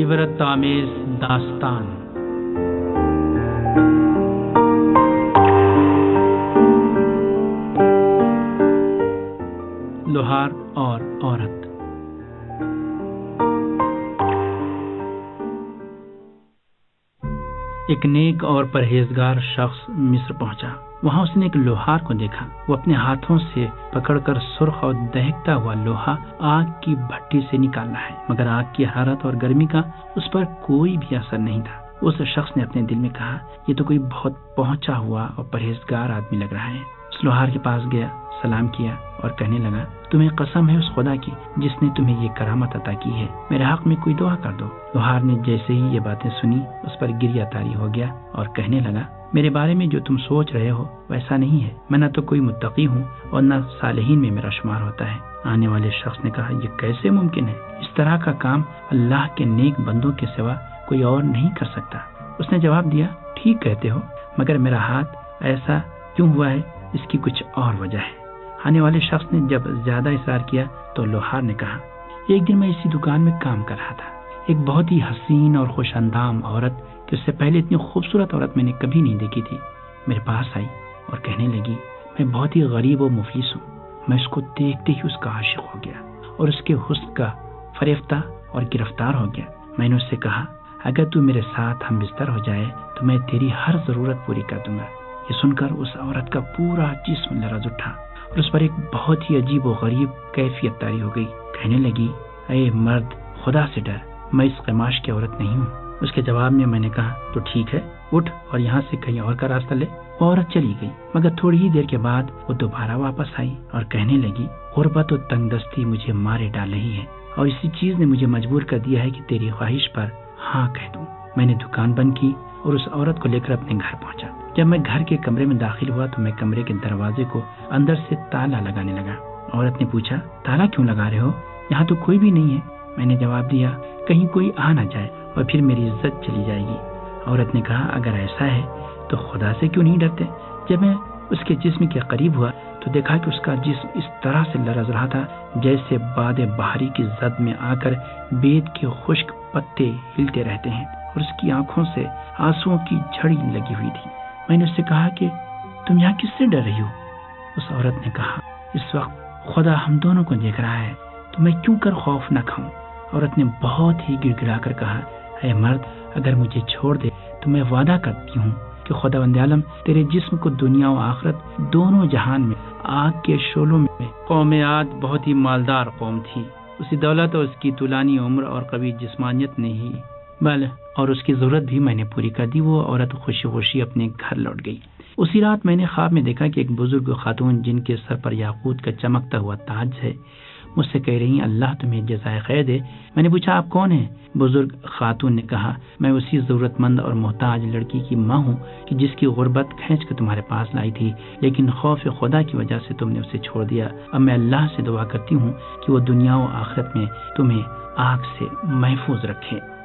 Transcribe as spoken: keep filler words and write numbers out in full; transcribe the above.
عبرت آمیز داستان۔ لوہار اور عورت۔ ایک نیک اور پرہیزگار شخص مصر پہنچا۔ وہاں اس نے ایک لوہار کو دیکھا۔ وہ اپنے ہاتھوں سے پکڑ کر سرخ اور دہکتا ہوا لوہا آگ کی بھٹی سے نکال رہا ہے، مگر آگ کی حرارت اور گرمی کا اس پر کوئی بھی اثر نہیں تھا۔ اس شخص نے اپنے دل میں کہا، یہ تو کوئی بہت پہنچا ہوا اور پرہیزگار آدمی لگ رہا ہے۔ اس لوہار کے پاس گیا، سلام کیا اور کہنے لگا، تمہیں قسم ہے اس خدا کی جس نے تمہیں یہ کرامت عطا کی ہے، میرے حق میں کوئی دعا کر دو۔ لوہار نے جیسے ہی یہ باتیں سنی اس پر گریہ طاری ہو گیا اور کہنے لگا، میرے بارے میں جو تم سوچ رہے ہو ویسا نہیں ہے، میں نہ تو کوئی متقی ہوں اور نہ صالحین میں میرا شمار ہوتا ہے۔ آنے والے شخص نے کہا، یہ کیسے ممکن ہے؟ اس طرح کا کام اللہ کے نیک بندوں کے سوا کوئی اور نہیں کر سکتا۔ اس نے جواب دیا، ٹھیک کہتے ہو، مگر میرا ہاتھ ایسا کیوں ہوا ہے، اس کی کچھ اور وجہ ہے۔ آنے والے شخص نے جب زیادہ اصرار کیا تو لوہار نے کہا، ایک دن میں اسی دکان میں کام کر رہا تھا۔ ایک بہت ہی حسین اور خوش اندام عورت کہ اس سے پہلے اتنی خوبصورت عورت میں نے کبھی نہیں دیکھی تھی، میرے پاس آئی اور کہنے لگی، میں بہت ہی غریب و مفلس ہوں۔ میں اس کو دیکھتے ہی اس کا عاشق ہو گیا اور اس کے حسن کا فریفتہ اور گرفتار ہو گیا۔ میں نے اس سے کہا، اگر تو میرے ساتھ ہم بستر ہو جائے تو میں تیری ہر ضرورت پوری کر دوں گا۔ یہ سن کر اس عورت کا پورا جسم لرز اٹھا اور اس پر ایک بہت ہی عجیب و غریب کیفیت طاری ہو گئی۔ کہنے لگی، اے مرد، خدا سے ڈر، میں اس قماش کی عورت نہیں ہوں۔ اس کے جواب میں میں نے کہا، تو ٹھیک ہے، اٹھ اور یہاں سے کہیں اور کا راستہ لے۔ وہ عورت چلی گئی، مگر تھوڑی ہی دیر کے بعد وہ دوبارہ واپس آئی اور کہنے لگی، غربت و تنگ دستی مجھے مارے ڈال رہی ہے اور اسی چیز نے مجھے مجبور کر دیا ہے کہ تیری خواہش پر ہاں کہہ دوں۔ میں نے دکان بند کی اور اس عورت کو لے کر اپنے گھر پہنچا۔ جب میں گھر کے کمرے میں داخل ہوا تو میں کمرے کے دروازے کو اندر سے تالا لگانے لگا۔ عورت نے پوچھا، تالا کیوں لگا رہے ہو؟ یہاں تو کوئی بھی نہیں ہے۔ میں نے جواب دیا، کہیں کوئی آ نہ جائے اور پھر میری عزت چلی جائے گی۔ عورت نے کہا، اگر ایسا ہے تو خدا سے کیوں نہیں ڈرتے؟ جب میں اس کے جسم کے قریب ہوا تو دیکھا کہ اس کا جسم اس طرح سے لرز رہا تھا جیسے باد بہاری کی زد میں آ کر بید کے خشک پتے ہلتے رہتے ہیں، اور اس کی آنکھوں سے آنسوؤں کی جھڑی لگی ہوئی تھی۔ میں نے اس سے کہا کہ تم یہاں کس سے ڈر رہی ہو؟ اس عورت نے کہا، اس وقت خدا ہم دونوں کو دیکھ رہا ہے تو میں کیوں کر خوف نہ کھاؤں؟ عورت نے بہت ہی گڑ گڑا کر کہا، اے مرد، اگر مجھے چھوڑ دے تو میں وعدہ کرتی ہوں کہ خداوند عالم تیرے جسم کو دنیا و آخرت دونوں جہان میں آگ کے شعلوں میں۔ قوم عاد بہت ہی مالدار قوم تھی۔ اسی دولت اور اس کی طولانی عمر اور قوی جسمانیت نے ہی بل اور اس کی ضرورت بھی میں نے پوری کر دی۔ وہ عورت خوشی خوشی اپنے گھر لوٹ گئی۔ اسی رات میں نے خواب میں دیکھا کہ ایک بزرگ خاتون جن کے سر پر یاقوت کا چمکتا ہوا تاج ہے مجھ سے کہہ رہی ہیں، اللہ تمہیں جزائے خیر دے۔ میں نے پوچھا، آپ کون ہیں؟ بزرگ خاتون نے کہا، میں اسی ضرورت مند اور محتاج لڑکی کی ماں ہوں کہ جس کی غربت کھینچ کر تمہارے پاس لائی تھی، لیکن خوف خدا کی وجہ سے تم نے اسے چھوڑ دیا۔ اب میں اللہ سے دعا کرتی ہوں کہ وہ دنیا و آخرت میں تمہیں آگ سے محفوظ رکھے۔